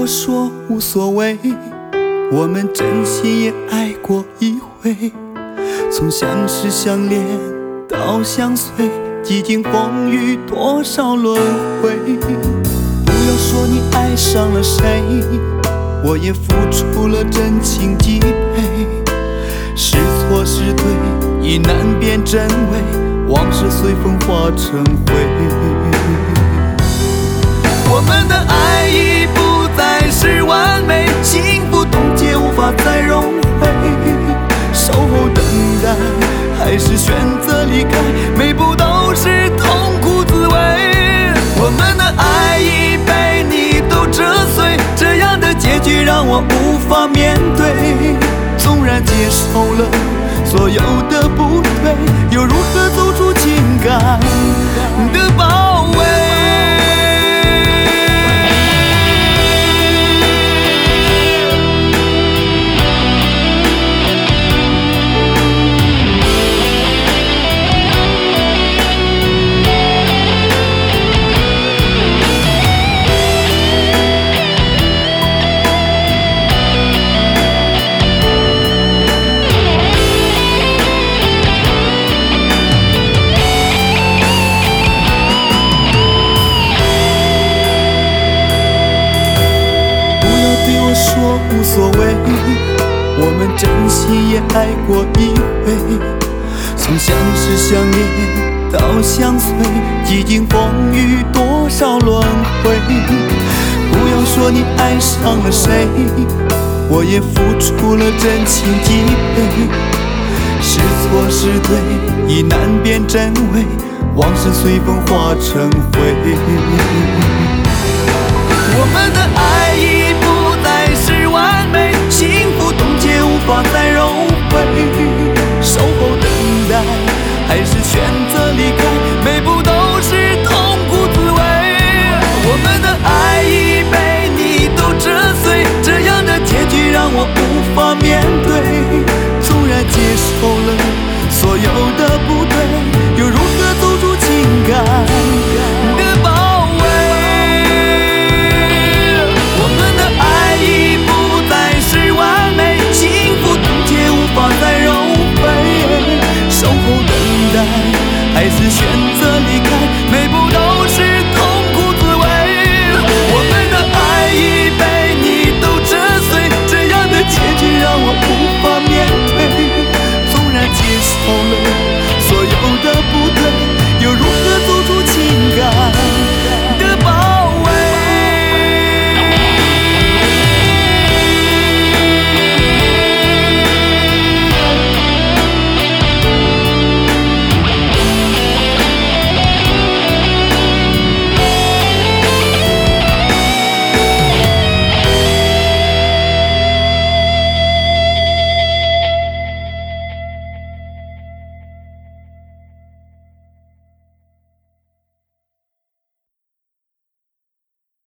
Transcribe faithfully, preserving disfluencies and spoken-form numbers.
我说无所谓，我们真心也爱过一回，从相识相恋到相随，几经风雨多少轮回。不要说你爱上了谁，我也付出了真情几倍，是错是对已难辨真伪，往事随风化成灰。我们的爱已不再是完美，幸福冻结无法再融回，守候等待还是选择离开，每步都是痛苦滋味。我们的爱已被你都折碎，这样的结局让我无法面对，纵然接受了所有的不对，又如何走出情感的包围？说无所谓，我们真心也爱过一回，从相识相恋到相随，几经风雨多少轮回。不要说你爱上了谁，我也付出了真情几倍，是错是对已难辨真伪，往事随风化成灰。我们的爱